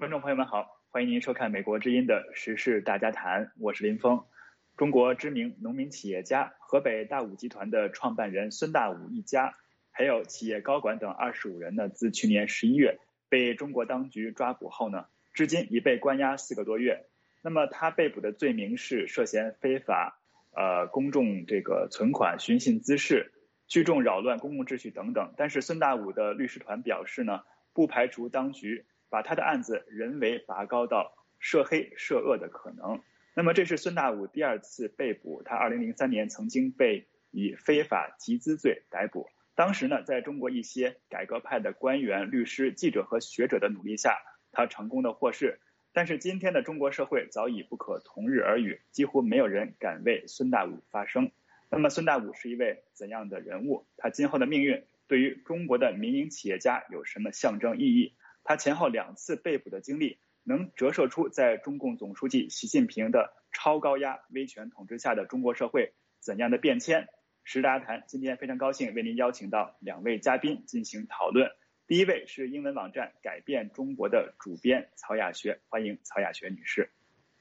观众朋友们好，欢迎您收看美国之音的时事大家谈，我是林峰。中国知名农民企业家、河北大武集团的创办人孙大武一家，还有企业高管等25人呢，自去年11月被中国当局抓捕后呢，至今已被关押4个多月。那么他被捕的罪名是涉嫌非法公众存款、寻衅滋事、聚众扰乱公共秩序等等。但是孙大武的律师团表示呢，不排除当局把他的案子人为拔高到涉黑涉恶的可能。那么这是孙大武第2次被捕，他2003年曾经被以非法集资罪逮捕。当时呢，在中国一些改革派的官员、律师、记者和学者的努力下，他成功的获释。但是今天的中国社会早已不可同日而语，几乎没有人敢为孙大武发声。那么孙大武是一位怎样的人物？他今后的命运对于中国的民营企业家有什么象征意义？他前后2次被捕的经历能折射出在中共总书记习近平的超高压威权统治下的中国社会怎样的变迁？时事大家谈今天非常高兴为您邀请到2位嘉宾进行讨论。第一位是英文网站改变中国的主编曹雅学，欢迎曹雅学女士。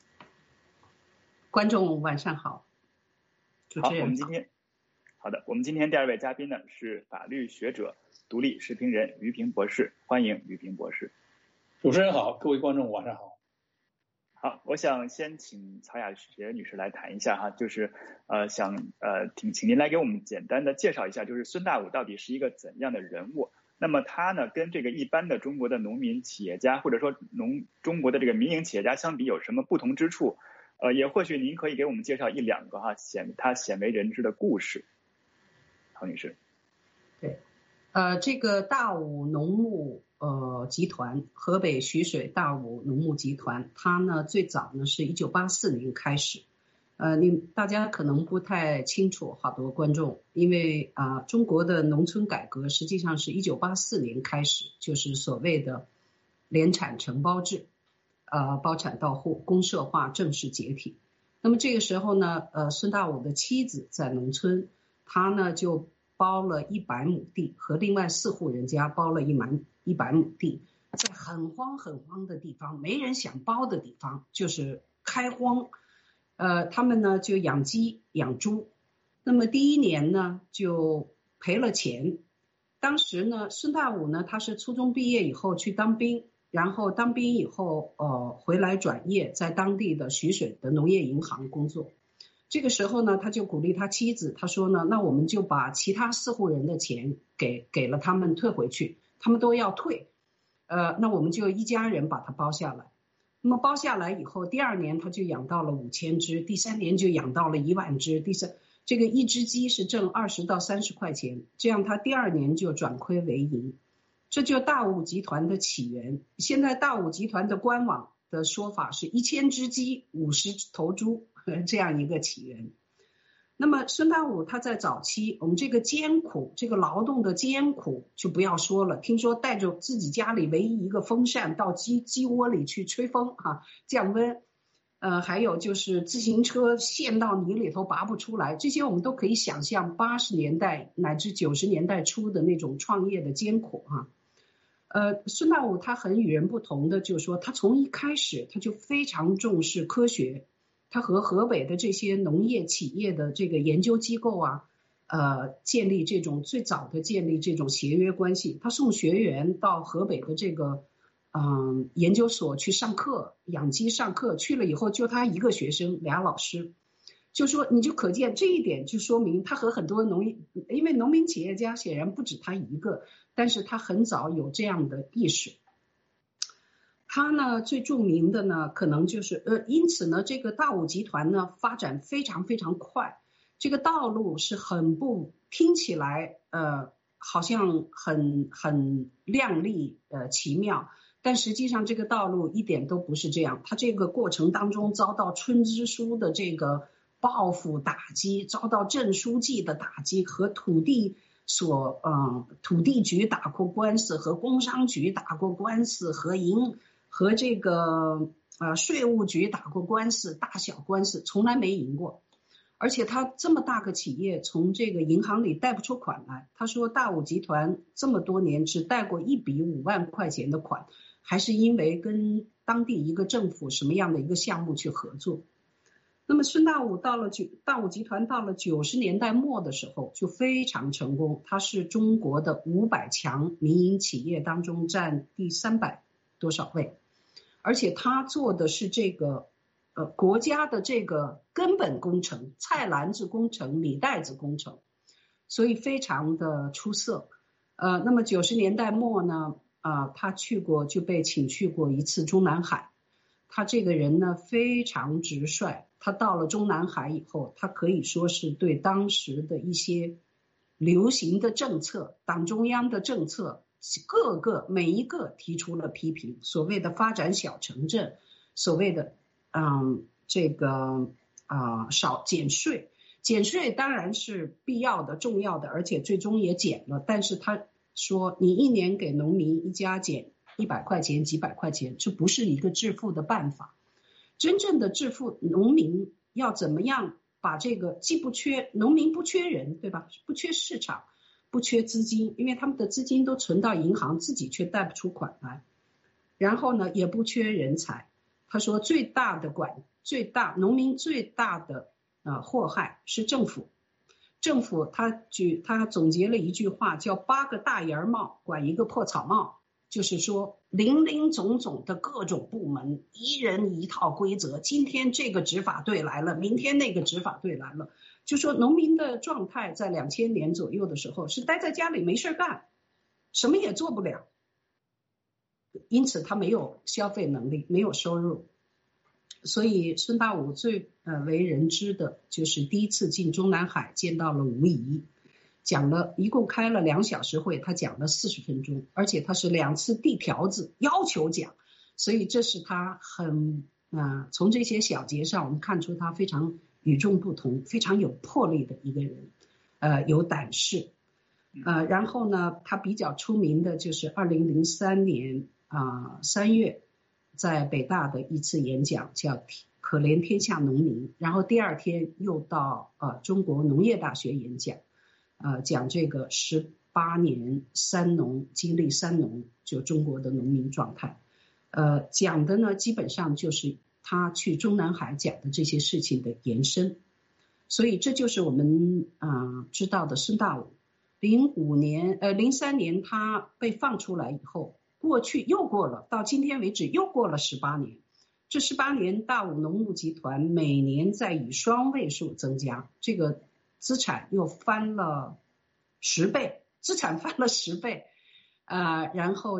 观众晚上好。 好，我们今天第2位嘉宾呢是法律学者、独立时评人于平博士，欢迎于平博士。 主持人好，各位观众晚上好。 好，我想先请曹雅学女士来谈一下哈，就是请您来给我们简单的介绍一下，就是孙大武到底是一个怎样的人物？那么他呢，跟这个一般的中国的农民企业家，或者说中国的这个民营企业家相比，有什么不同之处？也或许您可以给我们介绍1、2个他鲜为人知的故事。曹女士。 对，这个大武农牧集团，河北徐水大武农牧集团，它呢最早呢是1984年开始。大家可能不太清楚，好多观众，因为中国的农村改革实际上是1984年开始，就是所谓的联产承包制，包产到户，公社化正式解体。那么这个时候呢，孙大武的妻子在农村，他呢就包了100亩地，和另外4户人家包了100亩地，在很荒很荒的地方，没人想包的地方，就是开荒。他们呢就养鸡养猪。那么第1年呢就赔了钱。当时呢孙大武呢他是初中毕业以后去当兵，然后当兵以后回来转业，在当地的徐水的农业银行工作。这个时候呢他就鼓励他妻子，他说呢，那我们就把其他4户人的钱给了他们退回去，他们都要退，那我们就一家人把它包下来。那么包下来以后，第2年他就养到了5000只，第3年就养到了1万只，这个1只鸡是挣20到30块钱，这样他第2年就转亏为盈。这就大武集团的起源。现在大武集团的官网的说法是1000只鸡50头猪，这样一个起源。那么孙大武他在早期，我们这个艰苦，这个劳动的艰苦就不要说了，听说带着自己家里唯一一个风扇到鸡窝里去吹风降温，还有就是自行车陷到泥里头拔不出来，这些我们都可以想象80年代乃至90年代初的那种创业的艰苦孙大武他很与人不同的，就是说他从一开始他就非常重视科学。他和河北的这些农业企业的这个研究机构最早的建立这种协约关系。他送学员到河北的这个研究所去上课，养鸡上课，去了以后就他一个学生，2老师。就说你就可见这一点，就说明他和很多因为农民企业家显然不止他一个，但是他很早有这样的意识。他呢最著名的呢可能就是因此呢这个大武集团呢发展非常非常快，这个道路是听起来好像很亮丽奇妙，但实际上这个道路一点都不是这样。他这个过程当中遭到村支书的这个报复打击，遭到镇书记的打击，和土地局打过官司，和工商局打过官司，和这个税务局打过官司，大小官司从来没赢过。而且他这么大个企业，从这个银行里贷不出款来。他说大武集团这么多年只贷过1笔5万块钱的款，还是因为跟当地一个政府什么样的一个项目去合作。那么孙大武大武集团到了90年代末的时候就非常成功，它是中国的500强民营企业当中占第300多少位，而且他做的是这个国家的这个根本工程，菜篮子工程、米袋子工程，所以非常的出色。那么90年代末呢，他就被请去过一次中南海。他这个人呢非常直率，他到了中南海以后，他可以说是对当时的一些流行的政策、党中央的政策每一个提出了批评，所谓的发展小城镇，所谓的少减税，减税当然是必要的、重要的，而且最终也减了，但是他说你一年给农民一家减100块钱、几百块钱，这不是一个致富的办法。真正的致富，农民要怎么样把这个农民不缺人，对吧？不缺市场，不缺资金，因为他们的资金都存到银行，自己却贷不出款来。然后呢，也不缺人才。他说农民最大的祸害是政府。政府他总结了一句话，叫8个大檐帽管一个破草帽，就是说林林总总的各种部门，一人一套规则，今天这个执法队来了，明天那个执法队来了。就说农民的状态在2000年左右的时候是待在家里没事干，什么也做不了，因此他没有消费能力，没有收入。所以孙大武最为人知的就是第一次进中南海见到了吴仪，一共开了2小时会，他讲了40分钟，而且他是2次递条子要求讲，所以这是他从这些小节上我们看出他非常与众不同、非常有魄力的一个人，有胆识。然后呢，他比较出名的就是2003年3月在北大的一次演讲，叫可怜天下农民，然后第2天又到中国农业大学演讲，讲这个18年经历三农，就中国的农民状态。讲的呢基本上就是他去中南海讲的这些事情的延伸。所以这就是我们知道的孙大武。03年他被放出来以后，到今天为止又过了18年。这18年大武农牧集团每年在以双位数增加，这个资产又翻了10倍，然后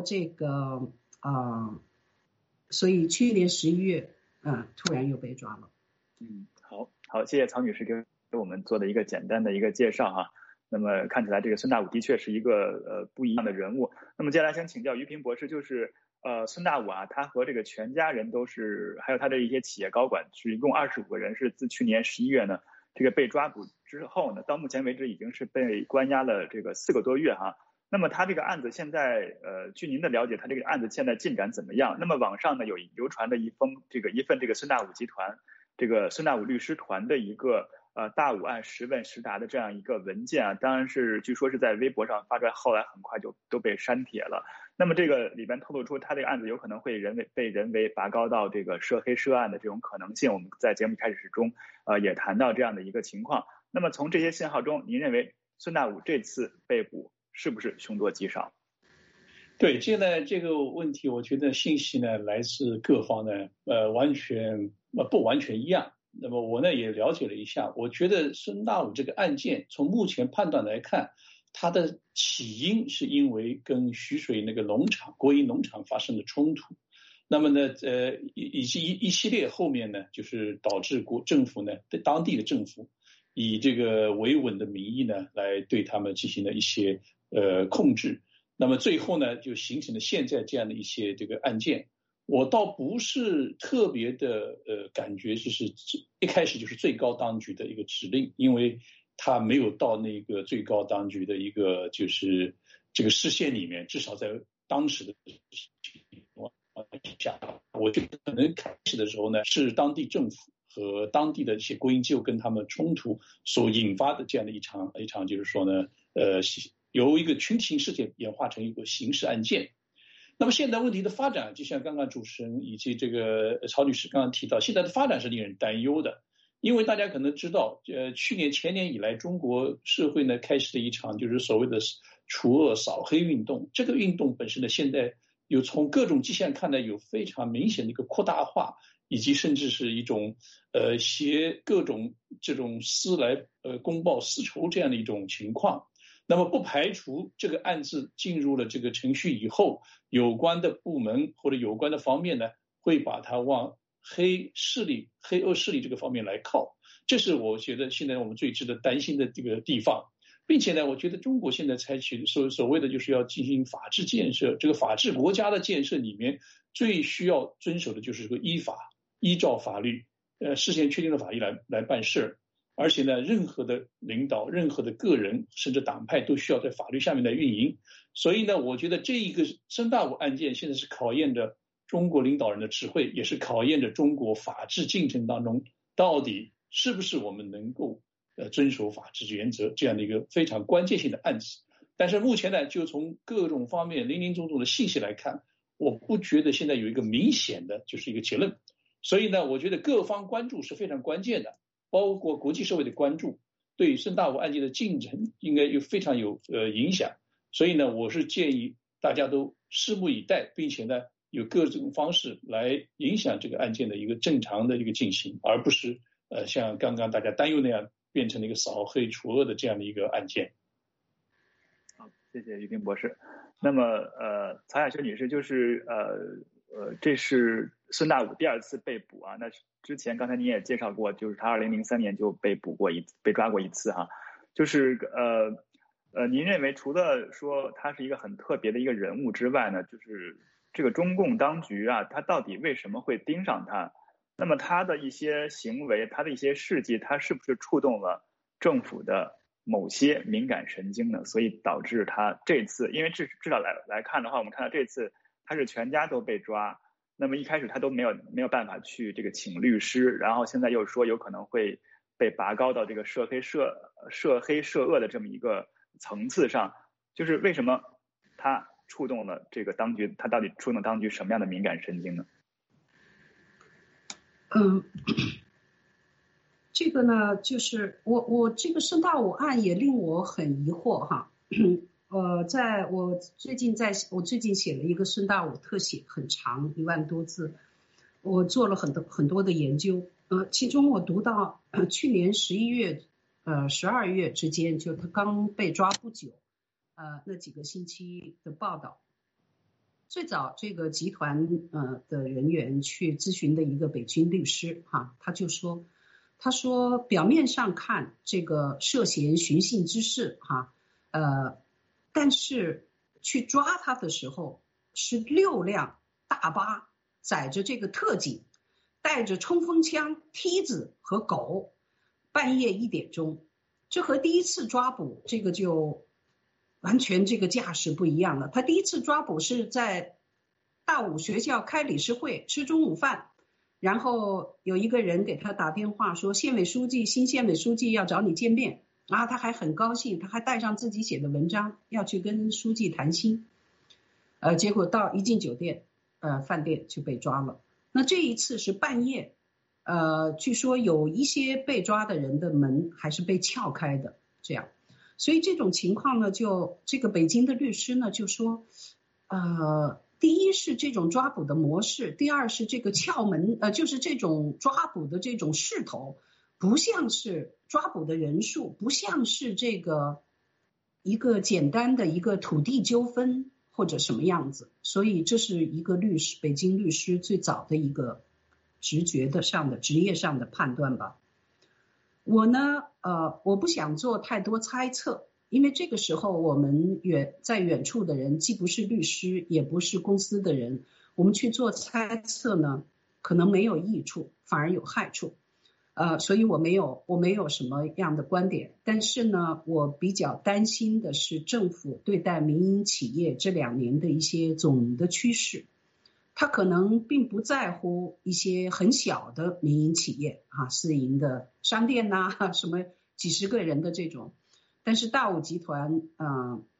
所以去年11月突然又被抓了。 好，谢谢曹女士给我们做的一个简单的一个介绍哈。那么看起来这个孙大武的确是一个不一样的人物。那么接下来想请教于平博士，就是孙大武他和这个全家人都是，还有他的一些企业高管，是一共25个人，是自去年11月呢这个被抓捕之后呢，到目前为止已经是被关押了这个4个多月哈。那么他这个案子现在据您的了解，他这个案子现在进展怎么样？那么网上呢有流传的一份这个孙大武集团这个孙大武律师团的一个大武案实问实答的这样一个文件当然是据说是在微博上发出来，后来很快就都被删帖了。那么这个里边透露出他这个案子有可能会被人为拔高到这个涉黑涉案的这种可能性，我们在节目开始中也谈到这样的一个情况。那么从这些信号中，您认为孙大武这次被捕是不是凶多吉少？ 对，现在这个问题，我觉得信息呢来自各方呢，不完全一样。那么我呢也了解了一下，我觉得孙大武这个案件从目前判断来看，它的起因是因为跟徐水那个国营农场发生的冲突。那么呢以及一系列后面呢，就是导致政府呢，当地的政府以这个维稳的名义呢，来对他们进行了一些控制。那么最后呢，就形成了现在这样的一些这个案件。我倒不是特别的感觉就是一开始就是最高当局的一个指令，因为他没有到那个最高当局的一个就是这个视线里面，至少在当时的情况下，我觉得可能开始的时候呢，是当地政府和当地的一些国营机构跟他们冲突所引发的这样的一场就是说呢由一个群体性事件演化成一个刑事案件。 那么现在问题的发展，就像刚刚主持人以及这个曹女士刚刚提到，现在的发展是令人担忧的。因为大家可能知道，去年前年以来，中国社会呢开始了一场就是所谓的除恶扫黑运动。这个运动本身呢，现在有从各种迹象看来有非常明显的一个扩大化，以及甚至是一种携各种这种私来公报私仇这样的一种情况。那么不排除这个案子进入了这个程序以后，有关的部门或者有关的方面呢，会把它往黑恶势力这个方面来靠。这是我觉得现在我们最值得担心的这个地方。并且呢，我觉得中国现在采取所谓的就是要进行法治建设，这个法治国家的建设里面最需要遵守的就是这个依照法律事先确定的法律来办事。而且呢，任何的领导、任何的个人甚至党派都需要在法律下面来运营。所以呢，我觉得这一个申大武案件现在是考验着中国领导人的智慧，也是考验着中国法治进程当中到底是不是我们能够遵守法治原则这样的一个非常关键性的案子。但是目前呢，就从各种方面林林总总的信息来看，我不觉得现在有一个明显的就是一个结论。所以呢，我觉得各方关注是非常关键的，包括国际社会的关注对申大武案件的进程应该非常有影响。所以呢，我是建议大家都拭目以待，并且呢有各种方式来影响这个案件的一个正常的一个进行，而不是像刚刚大家担忧那样变成了一个扫黑除恶的这样的一个案件。 好，谢谢于斌博士。那么曹雅轩女士，就是这是孙大武第二次被捕啊。那之前刚才你也介绍过，就是他2003年就被抓过一次哈。就是您认为除了说他是一个很特别的一个人物之外呢，就是这个中共当局啊，他到底为什么会盯上他？那么他的一些行为，他的一些事迹，他是不是触动了政府的某些敏感神经呢？所以导致他这次，因为至少来看的话，我们看到这次他是全家都被抓，那么一开始他都没有办法去这个请律师，然后现在又说有可能会被拔高到这个涉黑涉恶的这么一个层次上，就是为什么他触动了这个当局？他到底触动当局什么样的敏感神经呢？ 这个呢，就是我这个申大武案也令我很疑惑哈。我最近写了一个申大武特写，很长，1万多字，我做了很多的研究。其中我读到去年11月、12月之间，就他刚被抓不久，那几个星期的报道。最早这个集团的人员去咨询的一个北京律师哈，他说表面上看这个涉嫌寻衅滋事哈，但是去抓他的时候是6辆大巴载着这个特警，带着冲锋枪、梯子和狗，半夜1点钟，这和第一次抓捕这个就完全这个架势不一样了。他第一次抓捕是在大武学校开理事会吃中午饭，然后有一个人给他打电话说新县委书记要找你见面啊，他还很高兴，他还带上自己写的文章要去跟书记谈心，结果一进酒店饭店就被抓了。那这一次是半夜，据说有一些被抓的人的门还是被撬开的，这样。所以这种情况呢，就这个北京的律师呢就说，第一是这种抓捕的模式，第二是这个撬门，就是这种抓捕的这种势头，不像是抓捕的人数，不像是这个一个简单的一个土地纠纷或者什么样子。所以这是一个北京律师最早的一个职业上的判断吧。我呢，我不想做太多猜测，因为这个时候我们在远处的人既不是律师也不是公司的人，我们去做猜测呢可能没有益处，反而有害处。所以我没有什么样的观点。但是呢，我比较担心的是政府对待民营企业这2年的一些总的趋势。他可能并不在乎一些很小的民营企业私营的商店什么几十个人的这种，但是大武集团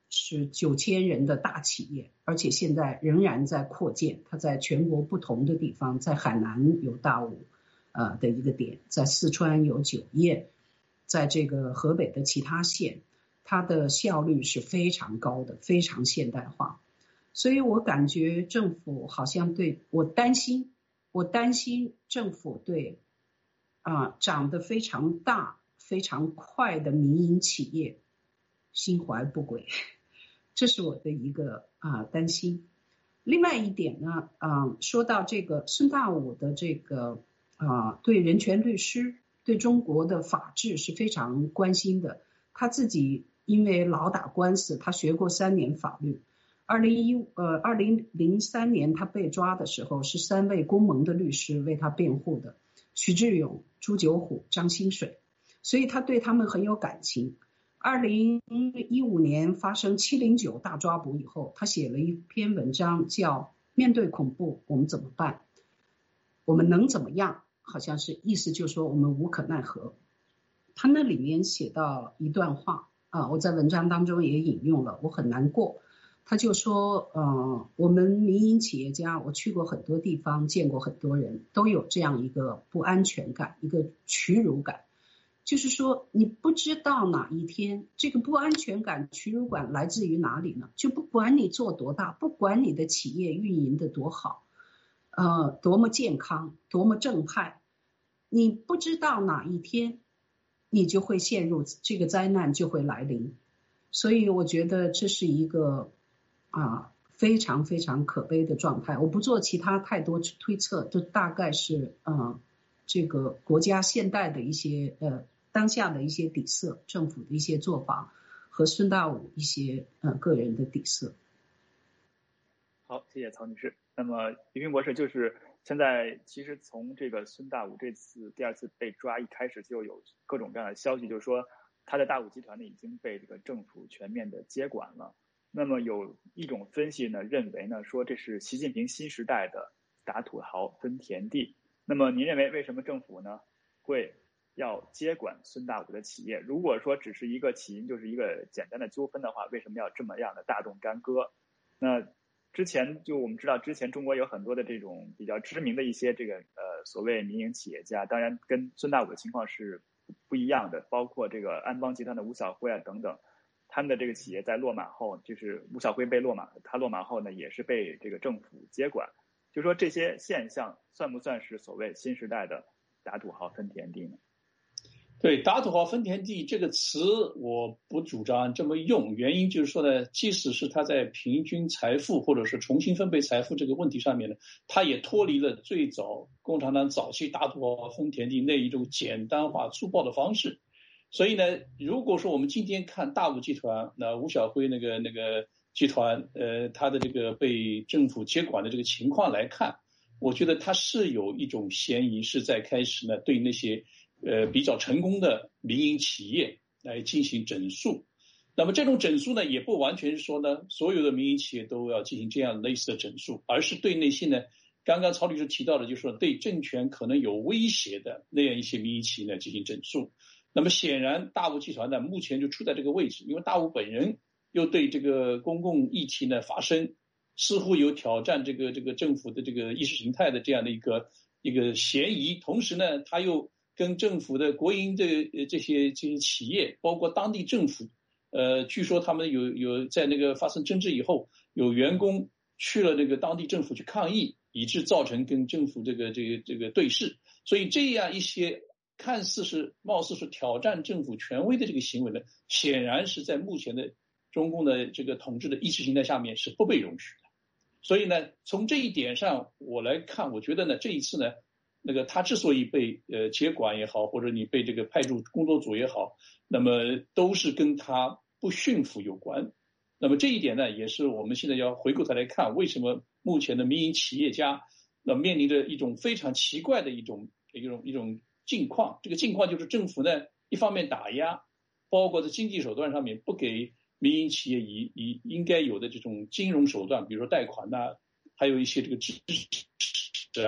是9000人的大企业，而且现在仍然在扩建。它在全国不同的地方，在海南有大武的一个点，在四川有酒业，在这个河北的其他县，它的效率是非常高的，非常现代化。所以我感觉政府好像对我担心政府对长得非常大非常快的民营企业心怀不轨，这是我的一个担心。另外一点呢，说到这个孙大武的这个对人权律师对中国的法治是非常关心的。他自己因为老打官司，他学过3年法律。2003年他被抓的时候，是3位公盟的律师为他辩护的，徐志勇、朱九虎、张新水，所以他对他们很有感情。2015年发生709大抓捕以后，他写了一篇文章叫《面对恐怖我们怎么办？我们能怎么样？》好像是意思就是说我们无可奈何。他那里面写到一段话我在文章当中也引用了，我很难过。他就说我们民营企业家，我去过很多地方，见过很多人，都有这样一个不安全感，一个屈辱感，就是说你不知道哪一天这个不安全感、屈辱感来自于哪里呢？就不管你做多大，不管你的企业运营的多好多么健康，多么正派，你不知道哪一天你就会陷入这个灾难，就会来临。所以我觉得这是一个非常非常可悲的状态。我不做其他太多推测，这大概是这个国家现代的一些当下的一些底色，政府的一些做法和孙大武一些个人的底色。 好，谢谢曹女士。那么于平博士，就是现在其实从这个孙大武这次第2次被抓一开始，就有各种各样的消息，就是说他的大武集团呢已经被这个政府全面的接管了。那么有一种分析呢认为呢，说这是习近平新时代的打土豪分田地。那么您认为为什么政府呢会要接管孙大武的企业？如果说只是一个起因，就是一个简单的纠纷的话，为什么要这么样的大动干戈？那之前就我们知道，之前中国有很多的这种比较知名的一些这个所谓民营企业家，当然跟孙大武的情况是不一样的，包括这个安邦集团的吴晓辉等等，他们的这个企业在落马后，就是吴晓辉被落马，他落马后呢也是被这个政府接管。就说这些现象算不算是所谓新时代的打土豪分田地呢？ 对，打土豪分田地这个词我不主张这么用，原因就是说呢，即使是他在平均财富或者是重新分配财富这个问题上面呢，他也脱离了最早共产党早期打土豪分田地那一种简单化粗暴的方式。所以呢，如果说我们今天看大武集团，那吴晓辉那个集团他的这个被政府接管的这个情况来看，我觉得他是有一种嫌疑是在开始呢对那些比较成功的民营企业来进行整肃。那么这种整肃呢，也不完全是说呢所有的民营企业都要进行这样类似的整肃，而是对那些呢刚刚曹律师提到的，就是说对政权可能有威胁的那样一些民营企业呢进行整肃。那么显然大武集团呢目前就处在这个位置，因为大武本人又对这个公共议题呢发声，似乎有挑战这个政府的这个意识形态的这样的一个嫌疑，同时呢他又跟政府的国营的这些企业，包括当地政府，据说他们有在那个发生争执以后，有员工去了那个当地政府去抗议，以致造成跟政府这个对峙。所以这样一些看似是貌似是挑战政府权威的这个行为呢，显然是在目前的中共的这个统治的意识形态下面是不被容许的。所以呢，从这一点上我来看，我觉得呢这一次呢，那个他之所以被接管也好，或者你被这个派驻工作组也好，那么都是跟他不驯服有关。那么这一点呢，也是我们现在要回过头来看，为什么目前的民营企业家面临着一种非常奇怪的一种境况。这个境况就是政府呢一方面打压，包括在经济手段上面不给民营企业以应该有的这种金融手段，比如说贷款还有一些这个支持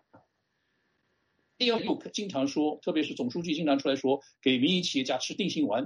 又经常说，特别是总书记经常出来说，给民营企业家吃定心丸。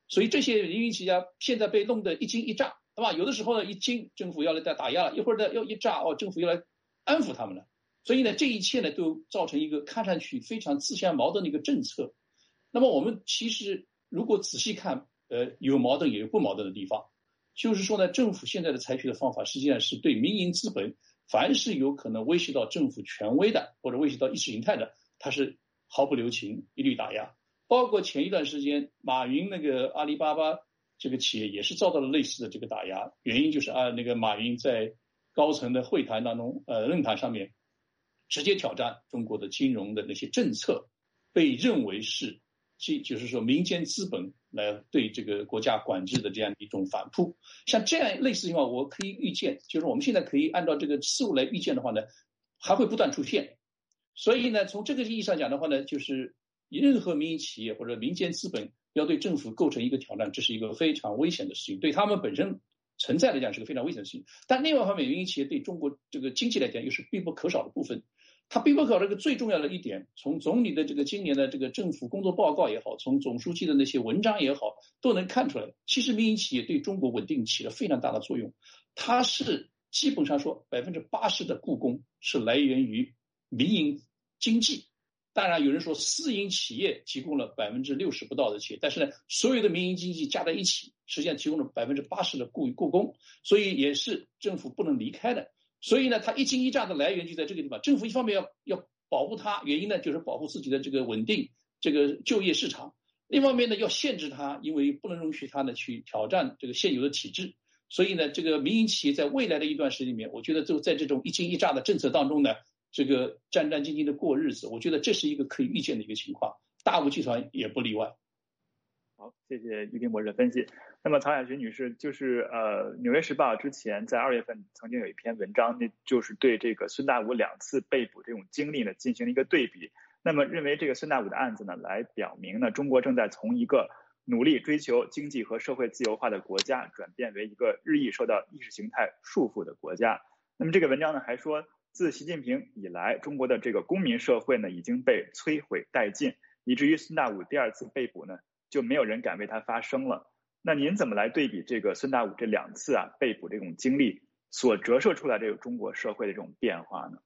所以这些民营企业家现在被弄得一惊一乍，对吧？有的时候呢，一惊政府要来打压了，一会儿呢要一炸政府又来安抚他们了。所以呢，这一切呢都造成一个看上去非常自相矛盾的一个政策。那么我们其实如果仔细看，有矛盾也有不矛盾的地方。就是说呢，政府现在的采取的方法实际上是对民营资本，凡是有可能威胁到政府权威的或者威胁到意识形态的，它是毫不留情，一律打压。包括前一段时间马云那个阿里巴巴这个企业也是遭到了类似的这个打压，原因就是那个马云在高层的会谈当中论坛上面直接挑战中国的金融的那些政策，被认为是就是说民间资本来对这个国家管制的这样一种反扑。像这样类似情况我可以预见，就是我们现在可以按照这个思路来预见的话呢，还会不断出现。所以呢，从这个意义上讲的话呢，就是任何民营企业或者民间资本要对政府构成一个挑战，这是一个非常危险的事情，对他们本身存在来讲是个非常危险的事情。但另外一方面，民营企业对中国这个经济来讲又是必不可少的部分。它必不可少的一个最重要的一点，从总理的这个今年的这个政府工作报告也好，从总书记的那些文章也好，都能看出来，其实民营企业对中国稳定起了非常大的作用。它是基本上说80%的雇工是来源于民营经济，当然有人说私营企业提供了60%不到的企业，但是呢，所有的民营经济加在一起，实际上提供了80%的雇工，所以也是政府不能离开的。所以呢，它一惊一乍的来源就在这个地方。政府一方面要保护它，原因呢就是保护自己的这个稳定这个就业市场；另一方面呢要限制它，因为不能容许它呢去挑战这个现有的体制。所以呢，这个民营企业在未来的一段时间里面，我觉得就在这种一惊一乍的政策当中呢，这个战战兢兢的过日子，我觉得这是一个可以预见的一个情况，大吴集团也不例外。 好，谢谢于斌博士的分析。那么曹雅群女士，就是纽约时报之前在2月份曾经有一篇文章，那就是对这个孙大武2次被捕这种经历呢进行了一个对比。那么认为这个孙大武的案子呢，来表明呢，中国正在从一个努力追求经济和社会自由化的国家，转变为一个日益受到意识形态束缚的国家。那么这个文章呢还说，自习近平以来，中国的这个公民社会呢已经被摧毁殆尽，以至于孙大武第2次被捕呢，就没有人敢为他发声了。那您怎么来对比这个孙大武这2次被捕这种经历所折射出来这个中国社会的这种变化呢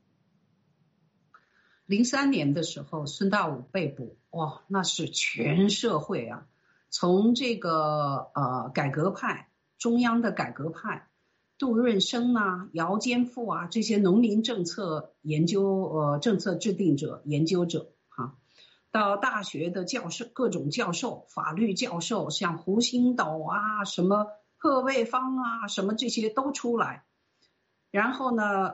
？03年的时候，孙大武被捕，哇，那是全社会从这个改革派，中央的改革派，杜润生姚坚富这些农民政策研究政策制定者研究者到大学的教授，各种教授，法律教授，像胡星斗什么贺卫方什么这些都出来。然后呢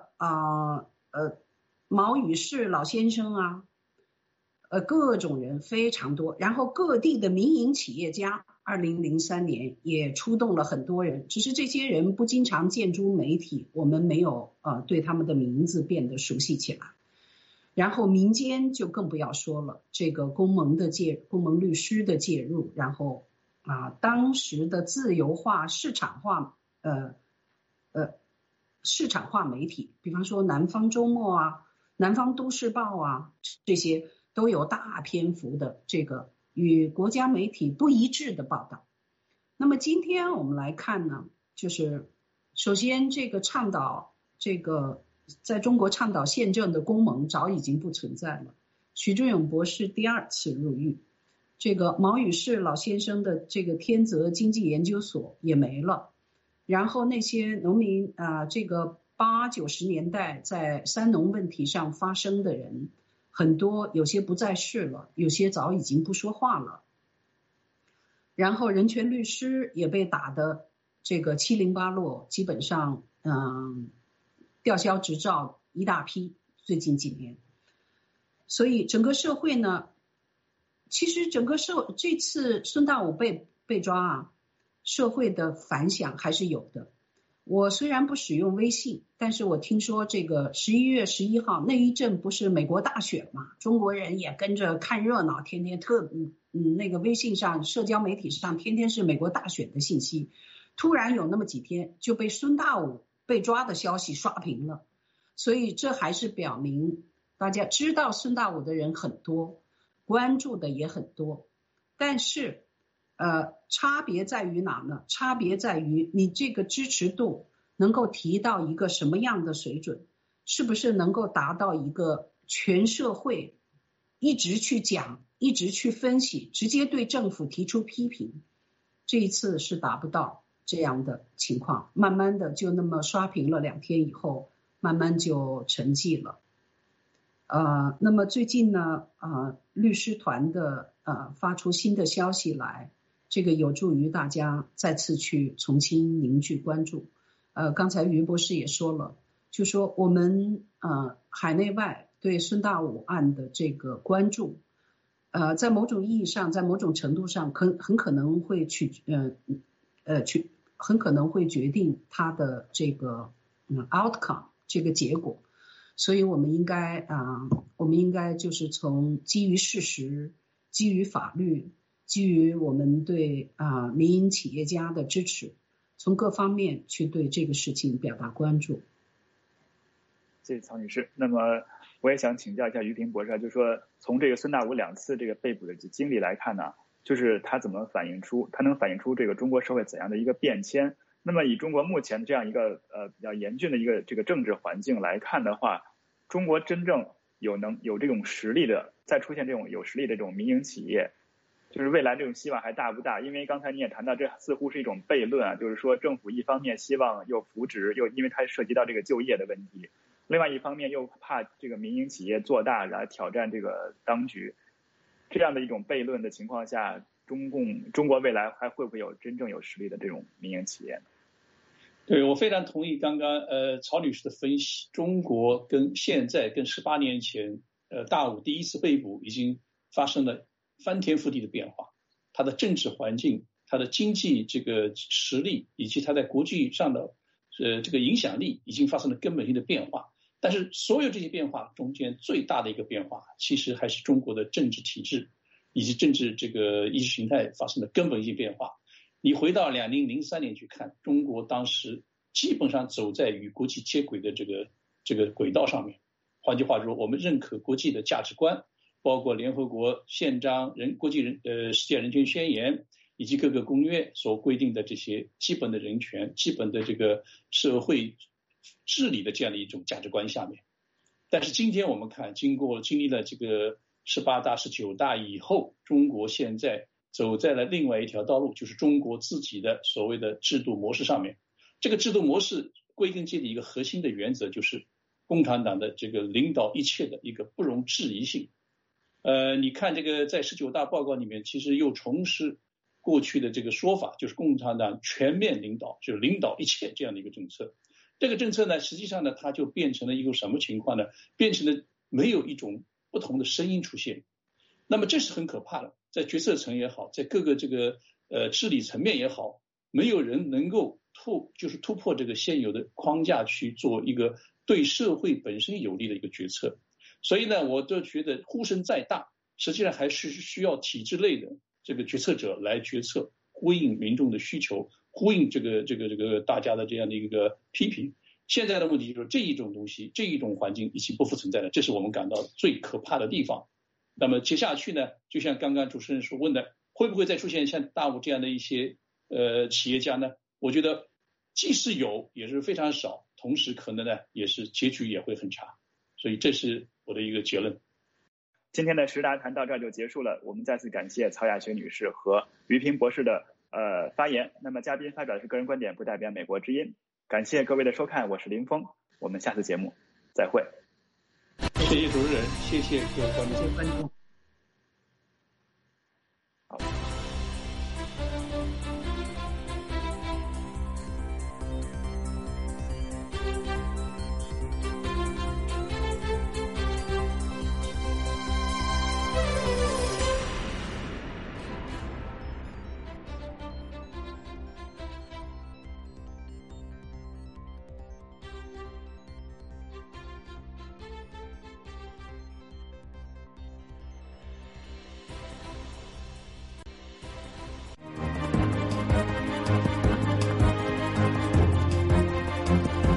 毛宇士老先生各种人非常多。然后各地的民营企业家2003年也出动了很多人，只是这些人不经常见诸媒体，我们没有对他们的名字变得熟悉起来。然后民间就更不要说了，这个公盟律师的介入，然后当时的自由化市场化媒体，比方说南方周末南方都市报这些都有大篇幅的这个与国家媒体不一致的报道。那么今天我们来看呢，就是首先这个倡导这个在中国倡导宪政的公盟早已经不存在了，徐志勇博士第2次入狱，这个毛宇士老先生的这个天泽经济研究所也没了，然后那些农民这个80、90年代在三农问题上发声的人很多，有些不在世了，有些早已经不说话了。然后人权律师也被打得这个七零八落，基本上吊销执照一大批，最近几年。所以整个社会呢，其实整个这次孙大武被抓社会的反响还是有的。我虽然不使用微信，但是我听说这个11月11号那一阵不是美国大选嘛，中国人也跟着看热闹，天天那个微信上社交媒体上天天是美国大选的信息，突然有那么几天就被孙大武被抓的消息刷屏了。所以这还是表明大家知道孙大武的人很多，关注的也很多，但是差别在于哪呢？差别在于你这个支持度能够提到一个什么样的水准，是不是能够达到一个全社会一直去讲，一直去分析，直接对政府提出批评。这一次是达不到这样的情况，慢慢的就那么刷屏了2天以后，慢慢就沉寂了。那么最近呢，律师团的发出新的消息来，这个有助于大家再次去重新凝聚关注。刚才于博士也说了，就说我们海内外对孙大武案的这个关注，在某种意义上，在某种程度上，很可能会很可能会决定他的这个outcome 这个结果。所以我们应该就是从基于事实、基于法律、基于我们对民营企业家的支持，从各方面去对这个事情表达关注。 谢谢曹女士。那么我也想请教一下于平博士，就是说从这个孙大武2次这个被捕的经历来看呢，就是他能反映出这个中国社会怎样的一个变迁？那么以中国目前这样一个比较严峻的一个这个政治环境来看的话，中国真正有这种实力的，再出现这种有实力的这种民营企业，就是未来这种希望还大不大？因为刚才你也谈到，这似乎是一种悖论啊，就是说政府一方面希望又扶植，又因为它涉及到这个就业的问题，另外一方面又怕这个民营企业做大来挑战这个当局，这样的一种悖论的情况下，中国未来还会不会有真正有实力的这种民营企业呢？ 对，我非常同意刚刚曹女士的分析。中国跟现在跟18年前大武第一次被捕已经发生了翻天覆地的变化，它的政治环境、它的经济这个实力以及它在国际上的这个影响力已经发生了根本性的变化。但是所有这些变化中间最大的一个变化，其实还是中国的政治体制以及政治这个意识形态发生的根本性变化。你回到2003年去看，中国当时基本上走在与国际接轨的这个轨道上面。换句话说，我们认可国际的价值观，包括联合国宪章、世界人权宣言以及各个公约所规定的这些基本的人权、基本的这个社会治理的这样的一种价值观下面。但是今天我们看，经历了这个18大、19大以后，中国现在走在了另外一条道路，就是中国自己的所谓的制度模式上面。这个制度模式归根结底一个核心的原则，就是共产党的这个领导一切的一个不容置疑性。你看这个在19大报告里面，其实又重拾过去的这个说法，就是共产党全面领导，就是领导一切这样的一个政策。这个政策呢，实际上呢，它就变成了一个什么情况呢？变成了没有一种不同的声音出现。那么这是很可怕的，在决策层也好，在各个这个治理层面也好，没有人能够突破这个现有的框架去做一个对社会本身有利的一个决策。所以呢，我都觉得呼声再大，实际上还是需要体制类的这个决策者来决策，呼应民众的需求，呼应这个大家的这样的一个批评。现在的问题就是这一种东西，这一种环境已经不复存在了，这是我们感到最可怕的地方。那么接下去呢，就像刚刚主持人所问的，会不会再出现像大武这样的一些企业家呢？我觉得即使有，也是非常少，同时可能呢也是结局也会很差。所以这是我的一个结论。 今天的时达谈到这儿就结束了，我们再次感谢曹雅雪女士和于平博士的发言。那么嘉宾发表的是个人观点，不代表美国之音。感谢各位的收看，我是林峰，我们下次节目再会。 谢谢主持人，谢谢各位观众。